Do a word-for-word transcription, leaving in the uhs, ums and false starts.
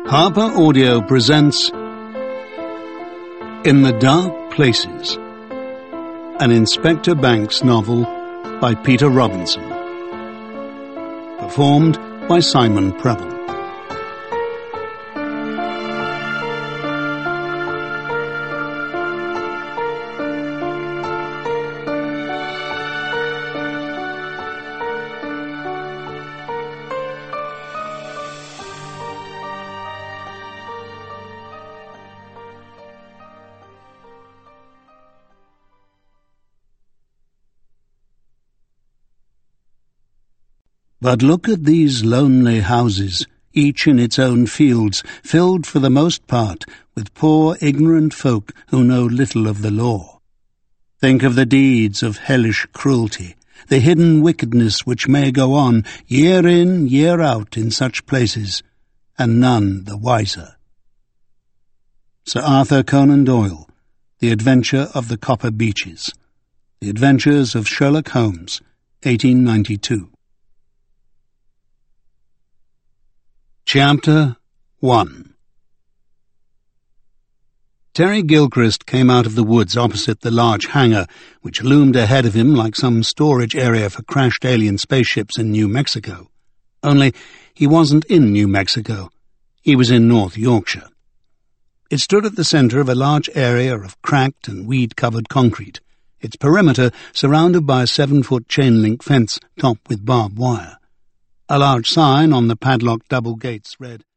Harper Audio presents In the Dark Places, an Inspector Banks novel by Peter Robinson. Performed by Simon Preble. But look at these lonely houses, each in its own fields, filled for the most part with poor ignorant folk who know little of the law. Think of the deeds of hellish cruelty, the hidden wickedness which may go on year in, year out in such places, and none the wiser. Sir Arthur Conan Doyle, The Adventure of the Copper Beeches. The Adventures of Sherlock Holmes, eighteen ninety-two. Chapter one. Terry Gilchrist came out of the woods opposite the large hangar, which loomed ahead of him like some storage area for crashed alien spaceships in New Mexico. Only he wasn't in New Mexico. He was in North Yorkshire. It stood at the centre of a large area of cracked and weed-covered concrete, its perimeter surrounded by a seven-foot chain-link fence topped with barbed wire. A large sign on the padlocked double gates read,